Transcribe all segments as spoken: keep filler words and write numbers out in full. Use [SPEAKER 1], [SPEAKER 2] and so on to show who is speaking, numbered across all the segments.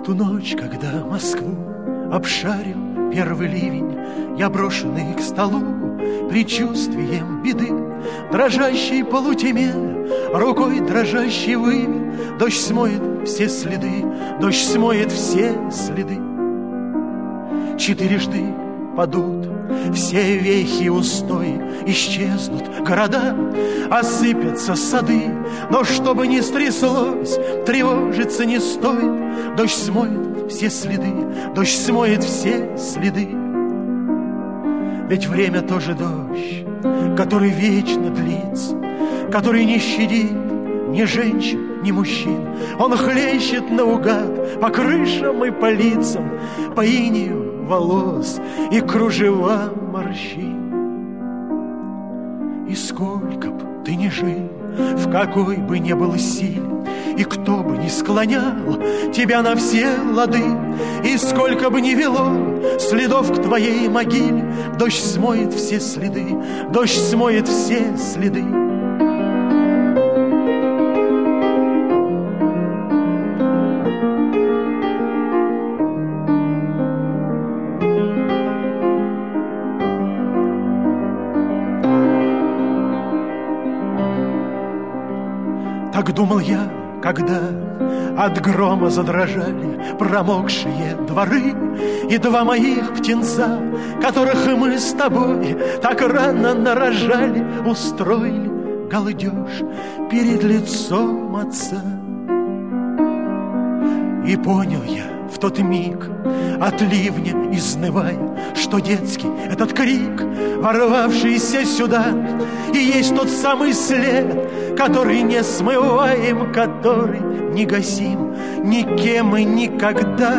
[SPEAKER 1] ту ночь, когда Москву обшарил первый ливень, я, брошенный к столу предчувствием беды, дрожащей полутьме рукой дрожащей вывел: дождь смоет все следы, дождь смоет все следы. Четырежды падут все вехи устои, исчезнут города, осыпятся сады. Но что бы ни стряслось, тревожиться не стоит. Дождь смоет все следы, дождь смоет все следы. Ведь время тоже дождь, который вечно длится, который не щадит ни женщин, ни мужчин. Он хлещет наугад по крышам и по лицам, по инею волос и кружевам морщин. И сколько б ты ни жил, в какой бы ни был силе, и кто бы ни склонял тебя на все лады, и сколько бы ни вело следов к твоей могиле, дождь смоет все следы, дождь смоет все следы. Так думал я, когда от грома задрожали промокшие дворы, и два моих птенца, которых мы с тобой так рано нарожали, устроили галдеж перед лицом отца. И понял я в тот миг, от ливня изнывая, что детский этот крик, ворвавшийся сюда, и есть тот самый след, который не смываем, который не гасим никем и никогда.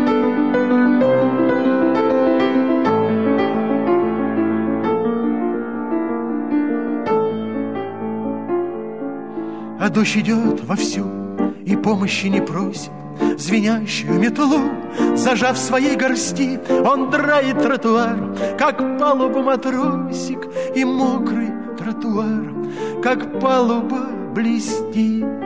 [SPEAKER 1] А дождь идет вовсю и помощи не просит. Звенящую метлу, зажав в своей горсти, он драит тротуар, как палуба матросик, и мокрый тротуар, как палуба блестит.